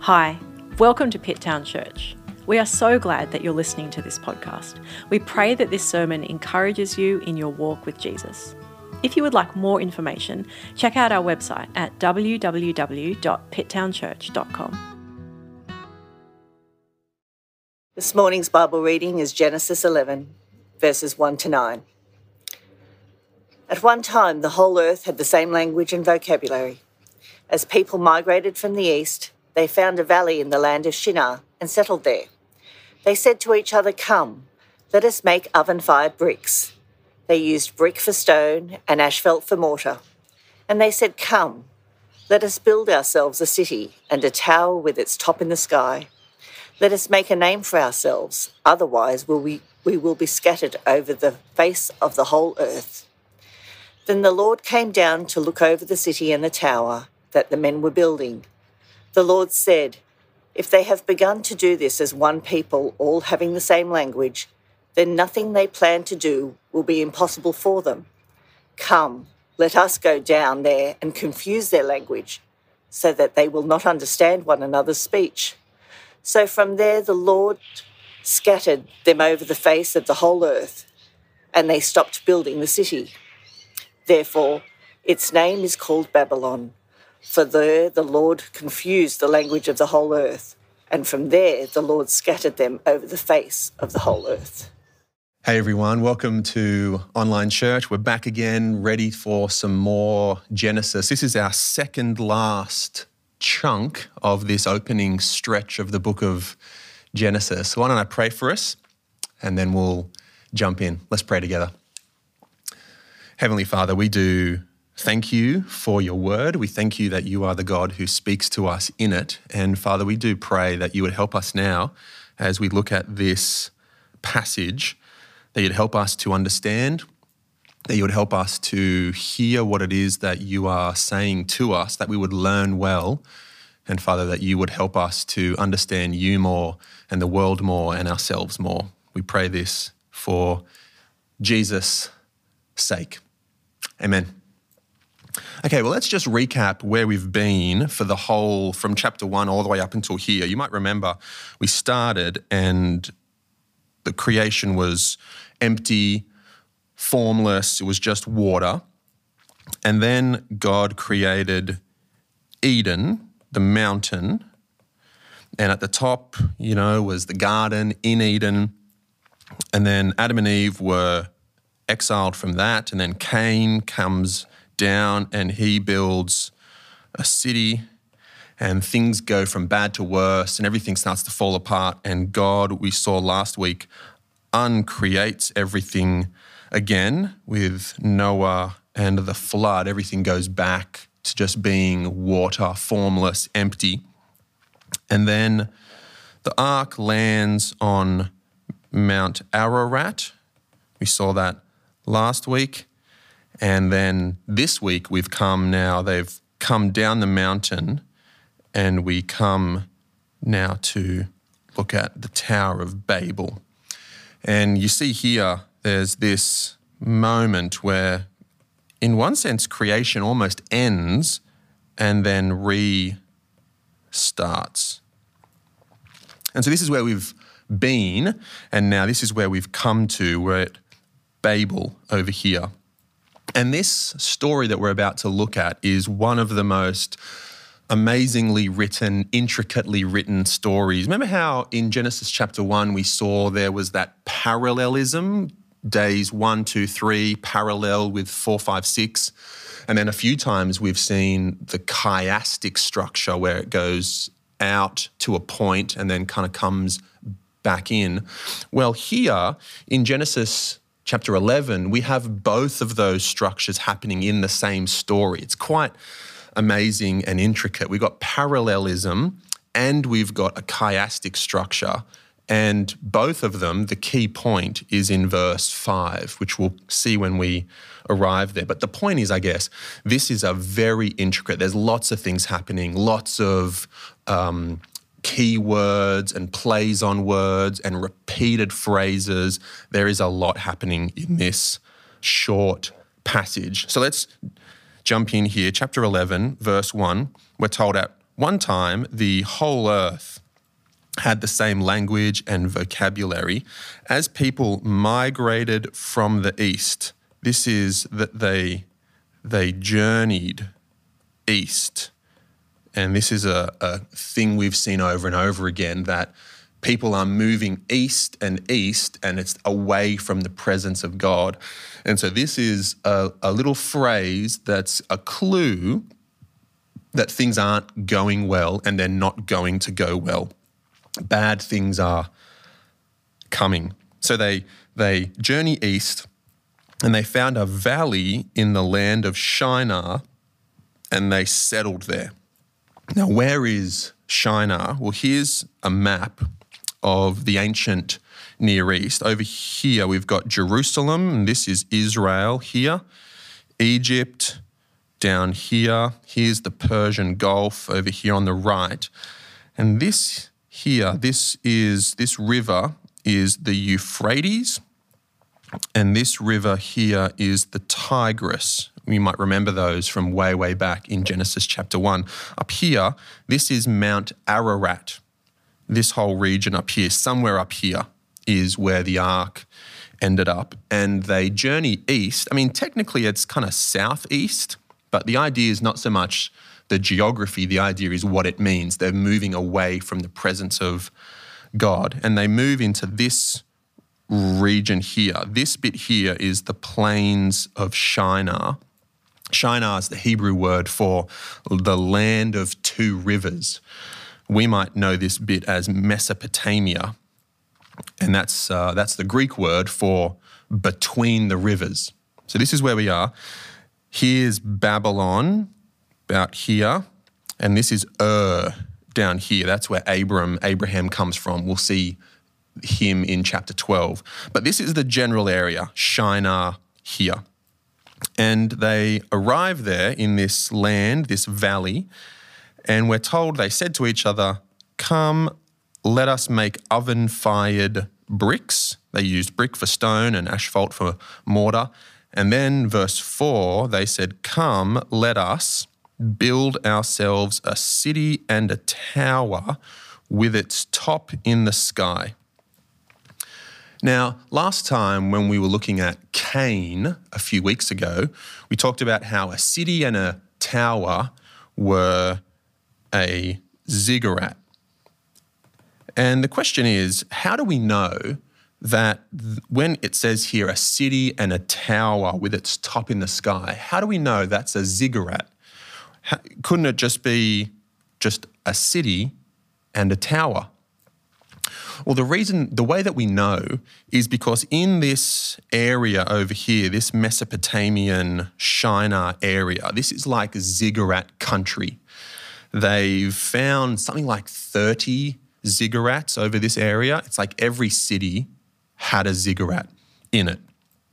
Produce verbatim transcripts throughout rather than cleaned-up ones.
Hi, welcome to Pitttown Church. We are so glad that you're listening to this podcast. We pray that this sermon encourages you in your walk with Jesus. If you would like more information, check out our website at w w w dot pitttown church dot com. This morning's Bible reading is Genesis eleven, verses one to nine. At one time, the whole earth had the same language and vocabulary. As people migrated from the east, they found a valley in the land of Shinar and settled there. They said to each other, "Come, let us make oven-fired bricks." They used brick for stone and asphalt for mortar. And they said, "Come, let us build ourselves a city and a tower with its top in the sky. Let us make a name for ourselves, otherwise will we, we will be scattered over the face of the whole earth." Then the Lord came down to look over the city and the tower that the men were building. The Lord said, "If they have begun to do this as one people, all having the same language, then nothing they plan to do will be impossible for them. Come, let us go down there and confuse their language, so that they will not understand one another's speech." So from there the Lord scattered them over the face of the whole earth, and they stopped building the city. Therefore, its name is called Babylon, for there the Lord confused the language of the whole earth, and from there the Lord scattered them over the face of the whole earth. Hey everyone, welcome to Online Church. We're back again, ready for some more Genesis. This is our second last chunk of this opening stretch of the book of Genesis. So why don't I pray for us, and then we'll jump in. Let's pray together. Heavenly Father, we do thank you for your word. We thank you that you are the God who speaks to us in it. And Father, we do pray that you would help us now as we look at this passage, that you'd help us to understand, that you would help us to hear what it is that you are saying to us, that we would learn well. And Father, that you would help us to understand you more and the world more and ourselves more. We pray this for Jesus' sake. Amen. Okay, well, let's just recap where we've been for the whole, from chapter one all the way up until here. You might remember we started and the creation was empty, formless, it was just water. And then God created Eden, the mountain, and at the top, you know, was the garden in Eden. And then Adam and Eve were exiled from that, and then Cain comes down and he builds a city, and things go from bad to worse and everything starts to fall apart. And God, we saw last week, uncreates everything again with Noah and the flood. Everything goes back to just being water, formless, empty. And then the ark lands on Mount Ararat. We saw that last week. And then this week we've come now, they've come down the mountain, and we come now to look at the Tower of Babel. And you see here, there's this moment where, in one sense, creation almost ends and then restarts. And so this is where we've been, and now this is where we've come to. We're at Babel over here. And this story that we're about to look at is one of the most amazingly written, intricately written stories. Remember how in Genesis chapter one we saw there was that parallelism, days one, two, three, parallel with four, five, six. And then a few times we've seen the chiastic structure where it goes out to a point and then kind of comes back in. Well, here in Genesis chapter eleven, we have both of those structures happening in the same story. It's quite amazing and intricate. We've got parallelism and we've got a chiastic structure. And both of them, the key point is in verse five, which we'll see when we arrive there. But the point is, I guess, this is a very intricate, there's lots of things happening, lots of um, key words and plays on words and repeated phrases. There is a lot happening in this short passage. So let's jump in here. Chapter eleven, verse one, we're told at one time the whole earth had the same language and vocabulary as people migrated from the east. This is that they they journeyed east. And this is a, a thing we've seen over and over again, that people are moving east and east, and it's away from the presence of God. And so this is a, a little phrase that's a clue that things aren't going well and they're not going to go well. Bad things are coming. So they they journey east, and they found a valley in the land of Shinar, and they settled there. Now, where is Shinar? Well, here's a map of the ancient Near East. Over here, we've got Jerusalem, and this is Israel here. Egypt down here. Here's the Persian Gulf over here on the right. And this here, this is, this river is the Euphrates, and this river here is the Tigris. You might remember those from way, way back in Genesis chapter one. Up here, this is Mount Ararat. This whole region up here, somewhere up here, is where the ark ended up. And they journey east. I mean, technically it's kind of southeast, but the idea is not so much the geography. The idea is what it means. They're moving away from the presence of God. And they move into this region here. This bit here is the plains of Shinar. Shinar is the Hebrew word for the land of two rivers. We might know this bit as Mesopotamia, and that's uh, that's the Greek word for between the rivers. So this is where we are. Here's Babylon, about here, and this is Ur down here. That's where Abram, Abraham comes from. We'll see him in chapter twelve. But this is the general area, Shinar here. And they arrive there in this land, this valley, and we're told they said to each other, "Come, let us make oven-fired bricks." They used brick for stone and asphalt for mortar. And then verse four, they said, "Come, let us build ourselves a city and a tower with its top in the sky." Now, last time when we were looking at Cain a few weeks ago, we talked about how a city and a tower were a ziggurat. And the question is, how do we know that when it says here a city and a tower with its top in the sky, how do we know that's a ziggurat? How, couldn't it just be just a city and a tower? Well, the reason, the way that we know is because in this area over here, this Mesopotamian Shinar area, this is like ziggurat country. They've found something like thirty ziggurats over this area. It's like every city had a ziggurat in it.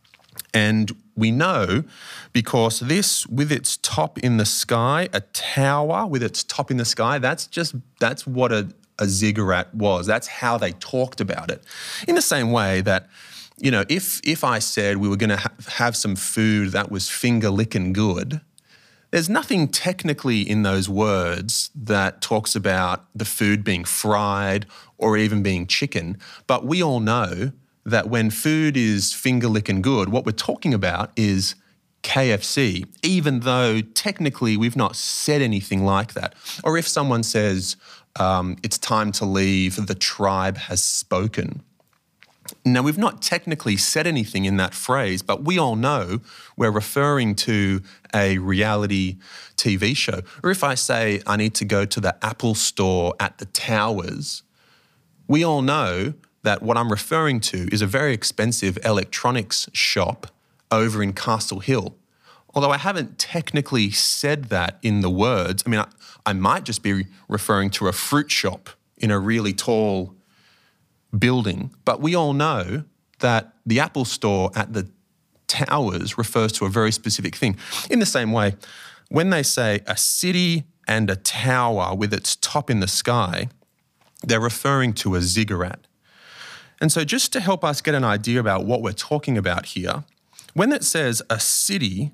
And we know because this, with its top in the sky, a tower with its top in the sky, that's just, that's what a, a ziggurat was. That's how they talked about it. In the same way that, you know, if, if I said we were going to ha- have some food that was finger-licking good, there's nothing technically in those words that talks about the food being fried or even being chicken, but we all know that when food is finger-licking good, what we're talking about is K F C, even though technically we've not said anything like that. Or if someone says, um, it's time to leave, the tribe has spoken. Now, we've not technically said anything in that phrase, but we all know we're referring to a reality T V show. Or if I say I need to go to the Apple store at the Towers, we all know that what I'm referring to is a very expensive electronics shop over in Castle Hill. Although I haven't technically said that in the words, I mean, I, I might just be referring to a fruit shop in a really tall building, but we all know that the Apple store at the Towers refers to a very specific thing. In the same way, when they say a city and a tower with its top in the sky, they're referring to a ziggurat. And so just to help us get an idea about what we're talking about here, when it says a city,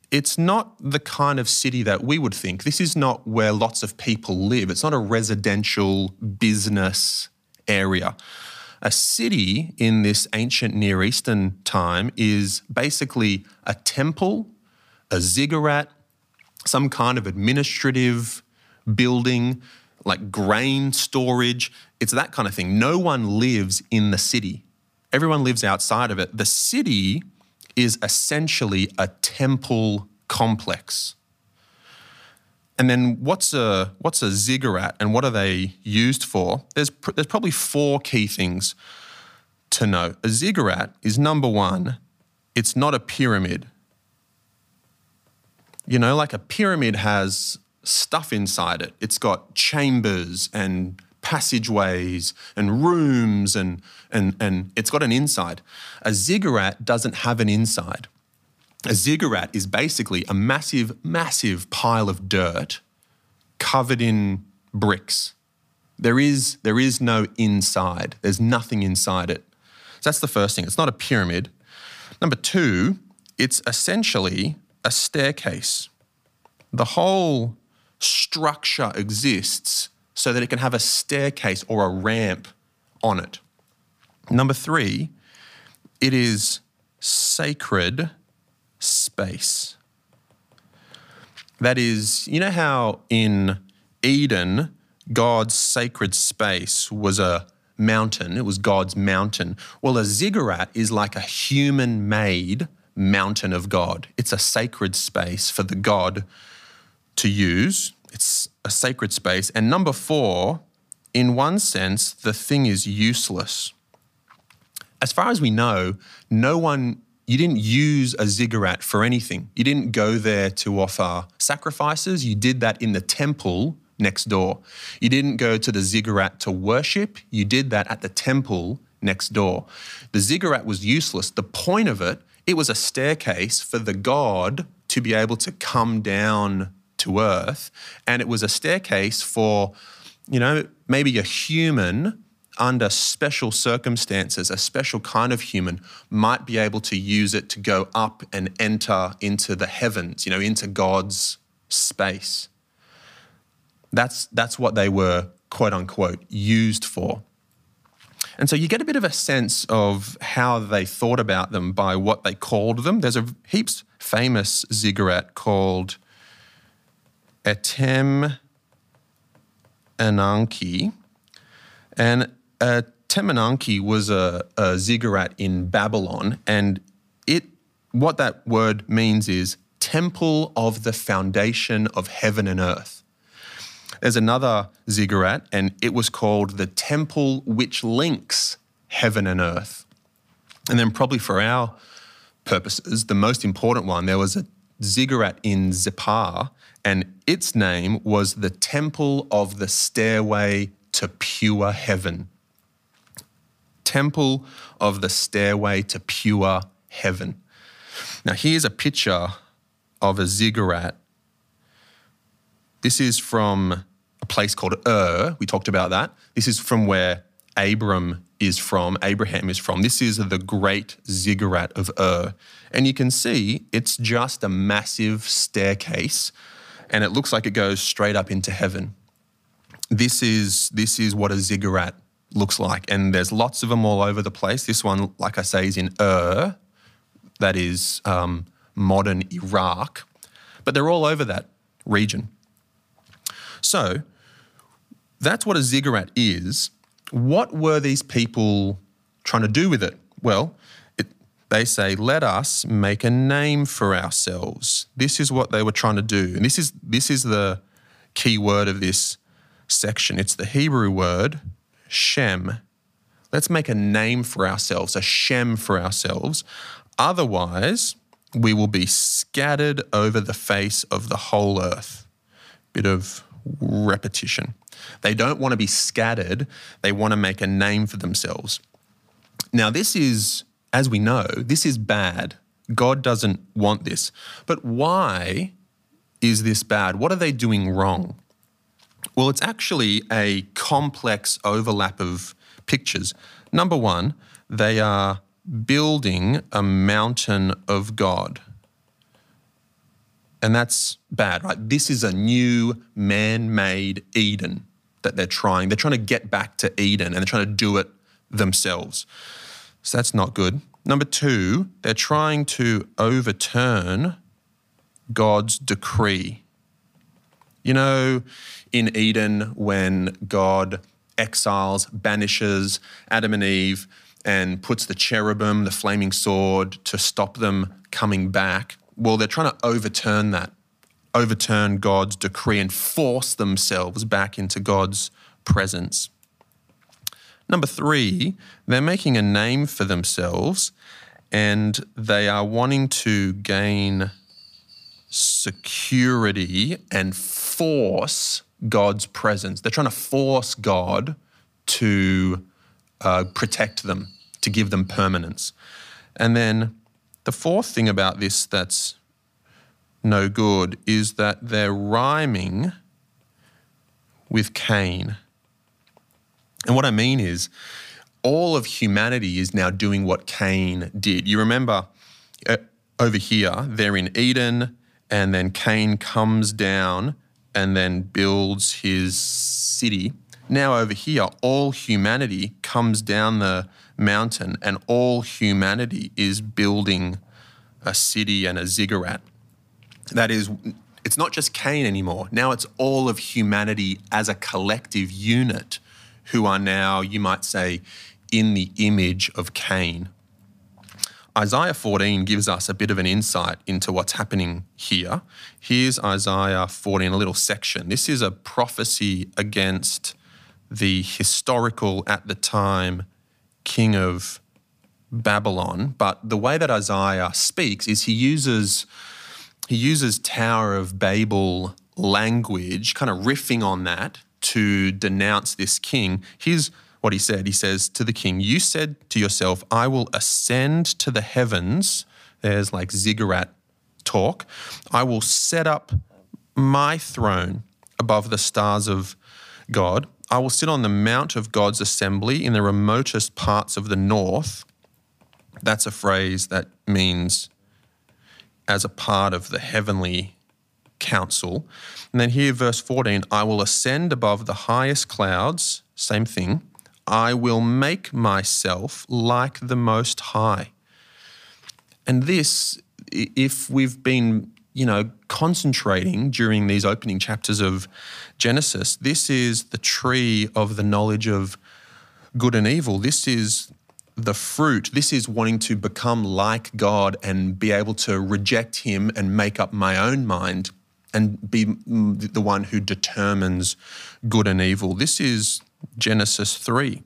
it's not the kind of city that we would think. This is not where lots of people live. It's not a residential business area. A city in this ancient Near Eastern time is basically a temple, a ziggurat, some kind of administrative building, like grain storage. It's that kind of thing. No one lives in the city. Everyone lives outside of it. The city is essentially a temple complex. And then what's a what's a ziggurat and what are they used for? There's pr- there's probably four key things to know. A ziggurat is, number one, it's not a pyramid. You know, like a pyramid has stuff inside it. It's got chambers and passageways and rooms and, and, and it's got an inside. A ziggurat doesn't have an inside. A ziggurat is basically a massive, massive pile of dirt covered in bricks. There is, there is no inside. There's nothing inside it. So that's the first thing. It's not a pyramid. Number two, it's essentially a staircase. The whole structure exists so that it can have a staircase or a ramp on it. Number three, it is sacred space. That is, you know how in Eden, God's sacred space was a mountain, it was God's mountain. Well, a ziggurat is like a human-made mountain of God. It's a sacred space for the God to use. It's a sacred space. And number four, in one sense, the thing is useless. As far as we know, no one, you didn't use a ziggurat for anything. You didn't go there to offer sacrifices. You did that in the temple next door. You didn't go to the ziggurat to worship. You did that at the temple next door. The ziggurat was useless. The point of it, it was a staircase for the God to be able to come down to earth, and it was a staircase for, you know, maybe a human under special circumstances, a special kind of human might be able to use it to go up and enter into the heavens, you know, into God's space. That's, that's what they were, quote unquote, used for. And so you get a bit of a sense of how they thought about them by what they called them. There's a heaps famous ziggurat called Etem Ananke, and Etem Ananke was a, a ziggurat in Babylon, and it what that word means is temple of the foundation of heaven and earth. There's another ziggurat, and it was called the temple which links heaven and earth. And then probably for our purposes, the most important one, there was a ziggurat in Zippar, and its name was the Temple of the Stairway to Pure Heaven. Temple of the Stairway to Pure Heaven. Now here's a picture of a ziggurat. This is from a place called Ur. We talked about that. This is from where Abram is from, Abraham is from. This is the great ziggurat of Ur. And you can see it's just a massive staircase, and it looks like it goes straight up into heaven. This is, this is what a ziggurat looks like, and there's lots of them all over the place. This one, like I say, is in Ur, that is um, modern Iraq, but they're all over that region. So that's what a ziggurat is. What were these people trying to do with it? Well, it, they say, let us make a name for ourselves. This is what they were trying to do. And this is, this is the key word of this section. It's the Hebrew word, Shem. Let's make a name for ourselves, a Shem for ourselves. Otherwise, we will be scattered over the face of the whole earth. Bit of repetition. They don't want to be scattered. They want to make a name for themselves. Now, this is, as we know, this is bad. God doesn't want this. But why is this bad? What are they doing wrong? Well, it's actually a complex overlap of pictures. Number one, they are building a mountain of God. And that's bad, right? This is a new man-made Eden that they're trying. They're trying to get back to Eden and they're trying to do it themselves. So that's not good. Number two, they're trying to overturn God's decree. You know, in Eden, when God exiles, banishes Adam and Eve and puts the cherubim, the flaming sword, to stop them coming back, well, they're trying to overturn that, overturn God's decree and force themselves back into God's presence. Number three, they're making a name for themselves and they are wanting to gain security and force God's presence. They're trying to force God to uh, protect them, to give them permanence. And then the fourth thing about this that's no good is that they're rhyming with Cain. And what I mean is all of humanity is now doing what Cain did. You remember uh, over here, they're in Eden and then Cain comes down and then builds his city. Now over here, all humanity comes down the mountain and all humanity is building a city and a ziggurat. That is, it's not just Cain anymore. Now it's all of humanity as a collective unit who are now, you might say, in the image of Cain. Isaiah fourteen gives us a bit of an insight into what's happening here. Here's Isaiah fourteen, a little section. This is a prophecy against the historical, at the time, king of Babylon. But the way that Isaiah speaks is he uses, he uses Tower of Babel language, kind of riffing on that to denounce this king. Here's what he said. He says to the king, "You said to yourself, I will ascend to the heavens." There's like ziggurat talk. "I will set up my throne above the stars of God. I will sit on the mount of God's assembly in the remotest parts of the north." That's a phrase that means as a part of the heavenly council. And then here, verse fourteen, "I will ascend above the highest clouds." Same thing. "I will make myself like the Most High." And this, if we've been, you know, concentrating during these opening chapters of Genesis, this is the tree of the knowledge of good and evil. This is the fruit. This is wanting to become like God and be able to reject him and make up my own mind and be the one who determines good and evil. This is Genesis three.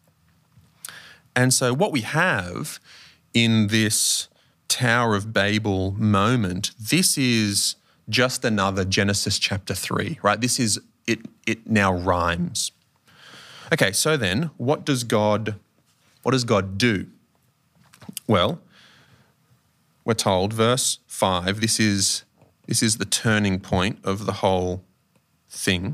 And so what we have in this Tower of Babel moment, this is just another Genesis chapter three, right? This is, it, it now rhymes. Okay, so then what does God, what does God do? Well, we're told, verse five, this is, this is the turning point of the whole thing.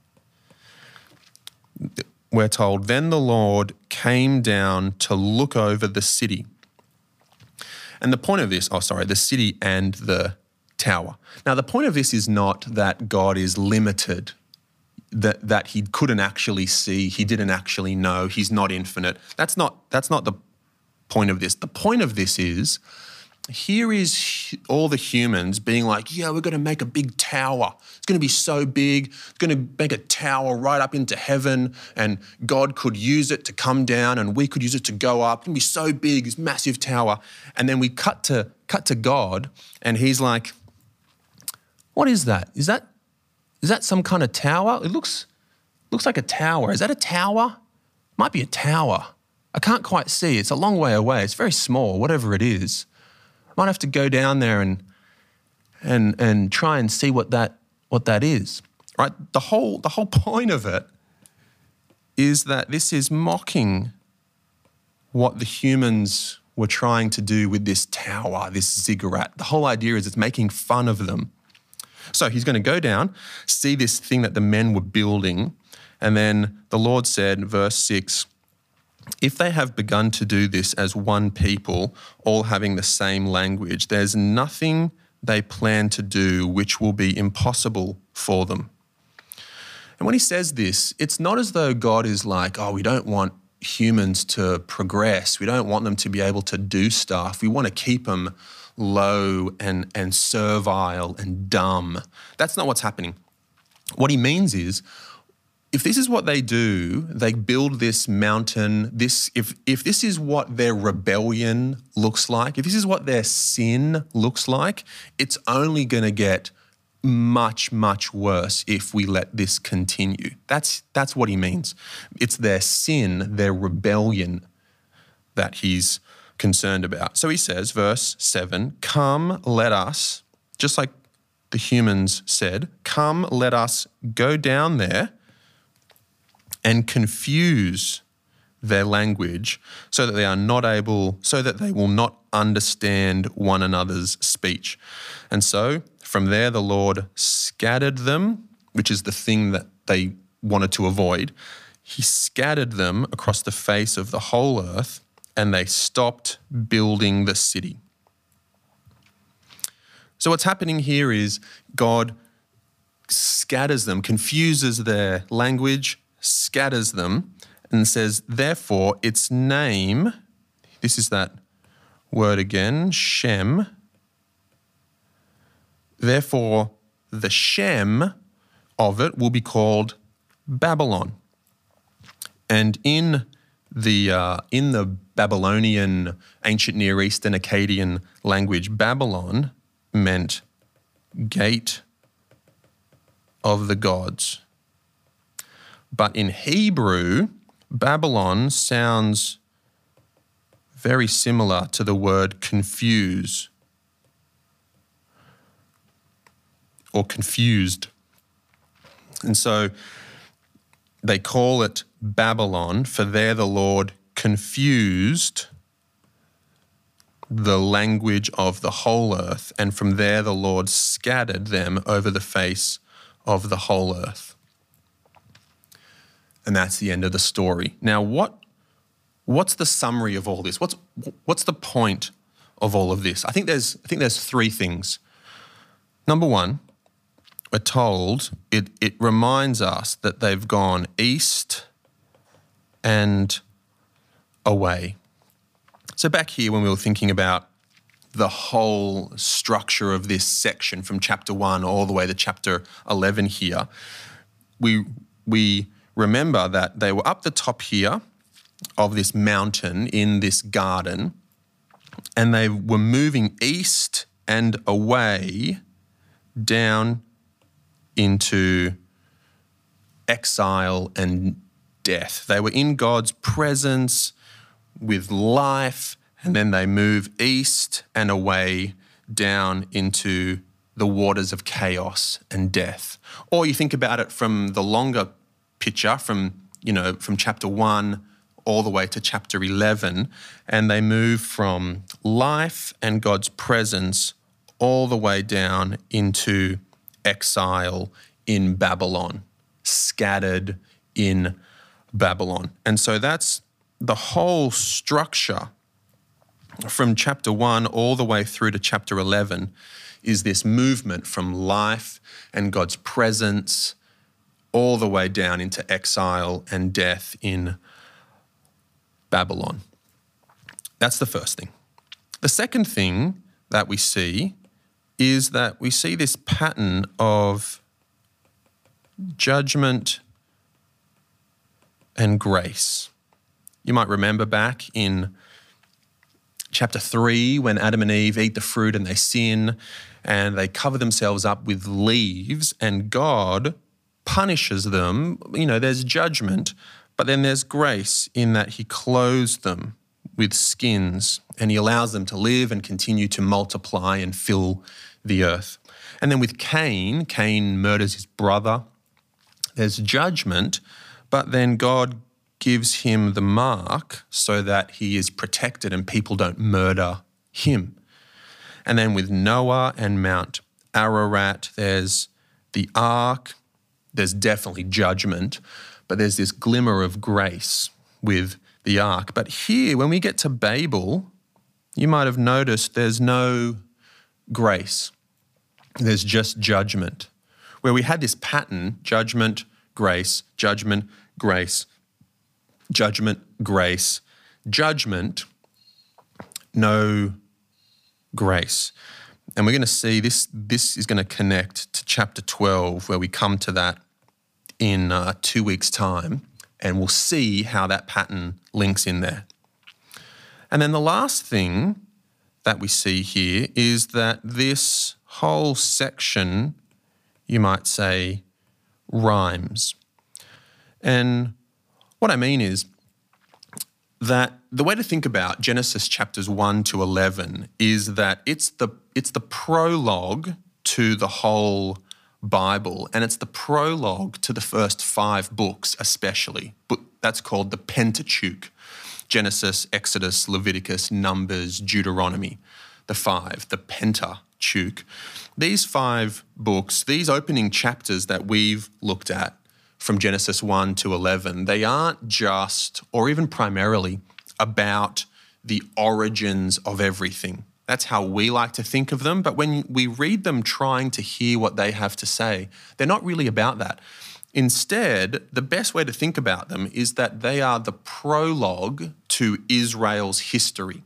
We're told, "Then the Lord came down to look over the city." And the point of this, oh, sorry, the city and the tower. Now, the point of this is not that God is limited, that, that he couldn't actually see, he didn't actually know, he's not infinite. That's not, that's not the point of this. The point of this is, here is all the humans being like, yeah, we're going to make a big tower. It's going to be so big. It's going to make a tower right up into heaven, and God could use it to come down and we could use it to go up. It's going to be so big, this massive tower. And then we cut to cut to God and he's like, what is that? Is that is that some kind of tower? It looks looks like a tower. Is that a tower? Might be a tower. I can't quite see. It's a long way away. It's very small, whatever it is. Might have to go down there and and and try and see what that what that is. Right? The whole the whole point of it is that this is mocking what the humans were trying to do with this tower, this ziggurat. The whole idea is it's making fun of them. So he's going to go down, see this thing that the men were building, and then the Lord said, verse six, "If they have begun to do this as one people, all having the same language, there's nothing they plan to do which will be impossible for them. And when he says this, it's not as though God is like, oh, we don't want humans to progress. We don't want them to be able to do stuff. We want to keep them low and, and servile and dumb. That's not what's happening. What he means is, if this is what they do, they build this mountain, this if if this is what their rebellion looks like, if this is what their sin looks like, it's only going to get much, much worse if we let this continue. That's that's what he means. It's their sin, their rebellion that he's concerned about. So he says, verse seven, come, let us, just like the humans said, come, let us go down there and confuse their language so that they are not able, so that they will not understand one another's speech. And so from there the Lord scattered them, which is the thing that they wanted to avoid. He scattered them across the face of the whole earth, and they stopped building the city. So what's happening here is God scatters them, confuses their language, scatters them, and says, therefore, its name, this is that word again, Shem, therefore, the Shem of it will be called Babylon. And in the uh, in the Babylonian, ancient Near Eastern, Akkadian language, Babylon meant gate of the gods. But in Hebrew, Babylon sounds very similar to the word confuse or confused. And so they call it Babylon, for there the Lord confused the language of the whole earth, and from there the Lord scattered them over the face of the whole earth. And that's the end of the story. Now, what what's the summary of all this? What's what's the point of all of this? I think there's I think there's three things. Number one, we're told it it reminds us that they've gone east and away. So back here when we were thinking about the whole structure of this section from chapter one all the way to chapter eleven here, we we remember that they were up the top here of this mountain in this garden, and they were moving east and away down into exile and death. They were in God's presence with life, and then they move east and away down into the waters of chaos and death. Or you think about it from the longer picture, from, you know, from chapter one all the way to chapter eleven, and they move from life and God's presence all the way down into exile in Babylon, scattered in Babylon. And so that's the whole structure from chapter one all the way through to chapter eleven, is this movement from life and God's presence all the way down into exile and death in Babylon. That's the first thing. The second thing that we see is that we see this pattern of judgment and grace. You might remember back in chapter three when Adam and Eve eat the fruit and they sin and they cover themselves up with leaves, and God punishes them. You know, there's judgment, but then there's grace in that he clothes them with skins and he allows them to live and continue to multiply and fill the earth. And then with Cain, Cain murders his brother. There's judgment, but then God gives him the mark so that he is protected and people don't murder him. And then with Noah and Mount Ararat, there's the ark. There's definitely judgment, but there's this glimmer of grace with the ark. But here, when we get to Babel, you might have noticed there's no grace. there's just judgment, where we had this pattern: judgment, grace, judgment, grace, judgment, grace, judgment, no grace. And we're going to see this, this is going to connect to chapter twelve, where we come to that in uh, two weeks' time, and we'll see how that pattern links in there. And then the last thing that we see here is that this whole section, you might say, rhymes. And what I mean is that the way to think about Genesis chapters one to eleven is that it's the it's the prologue to the whole Bible, and it's the prologue to the first five books especially. But that's called the Pentateuch: Genesis, Exodus, Leviticus, Numbers, Deuteronomy. The five, the Pentateuch. These five books, these opening chapters that we've looked at from Genesis one to eleven, they aren't just, or even primarily, about the origins of everything. That's how we like to think of them. But when we read them trying to hear what they have to say, they're not really about that. Instead, the best way to think about them is that they are the prologue to Israel's history.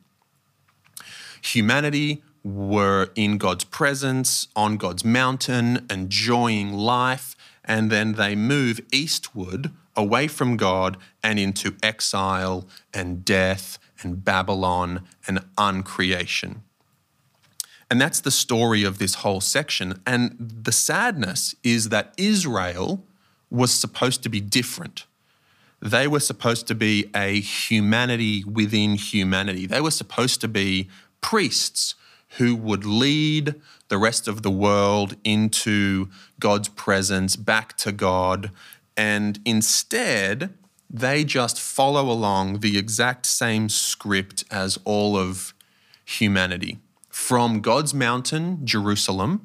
Humanity were in God's presence, on God's mountain, enjoying life, and then they move eastward away from God and into exile and death and Babylon and uncreation. And that's the story of this whole section. And the sadness is that Israel was supposed to be different. They were supposed to be a humanity within humanity. They were supposed to be priests who would lead the rest of the world into God's presence, back to God. And instead, they just follow along the exact same script as all of humanity. From God's mountain, Jerusalem,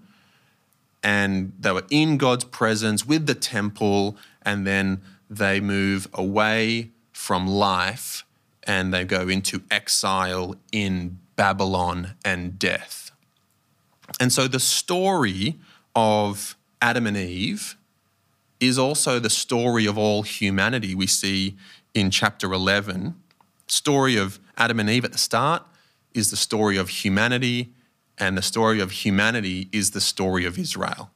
and they were in God's presence with the temple, and then they move away from life and they go into exile in Babylon and death. And so the story of Adam and Eve is also the story of all humanity we see in chapter eleven. Story of Adam and Eve at the start is the story of humanity, and the story of humanity is the story of Israel.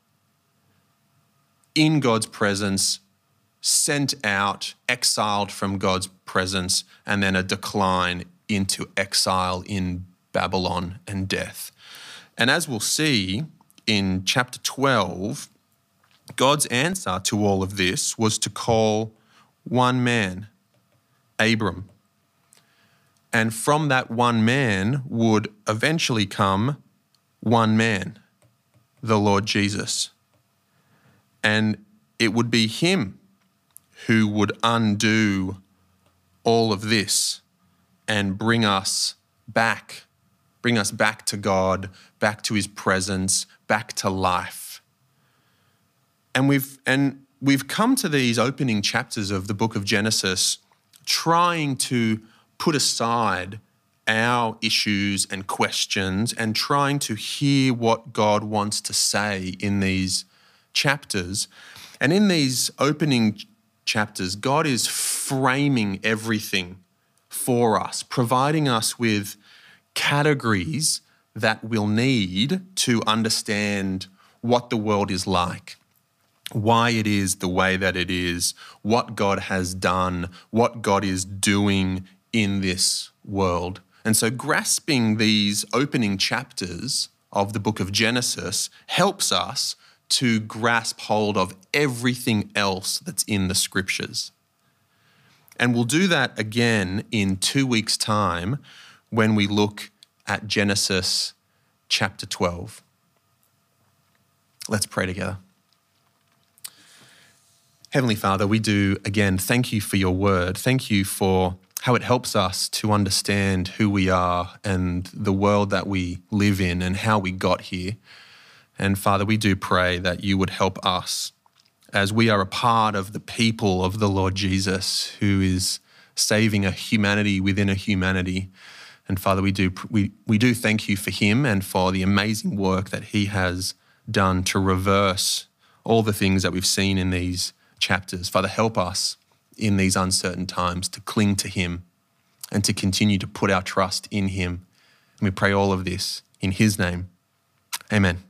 In God's presence, sent out, exiled from God's presence, and then a decline into exile in Babylon and death. And as we'll see in chapter twelve, God's answer to all of this was to call one man, Abram. And from that one man would eventually come one man, the Lord Jesus. And it would be him who would undo all of this and bring us back, bring us back to God, back to his presence, back to life. And we've and we've come to these opening chapters of the book of Genesis trying to put aside our issues and questions and trying to hear what God wants to say in these chapters. And in these opening chapters, God is framing everything for us, providing us with categories that we'll need to understand what the world is like, why it is the way that it is, what God has done, what God is doing in this world. And so grasping these opening chapters of the book of Genesis helps us to grasp hold of everything else that's in the scriptures. And we'll do that again in two weeks' time when we look at Genesis chapter twelve. Let's pray together. Heavenly Father, we do again thank you for your word. Thank you for how it helps us to understand who we are and the world that we live in and how we got here. And Father, we do pray that you would help us as we are a part of the people of the Lord Jesus, who is saving a humanity within a humanity. And Father, we do we, we do thank you for him and for the amazing work that he has done to reverse all the things that we've seen in these chapters. Father, help us in these uncertain times to cling to him and to continue to put our trust in him. And we pray all of this in his name. Amen.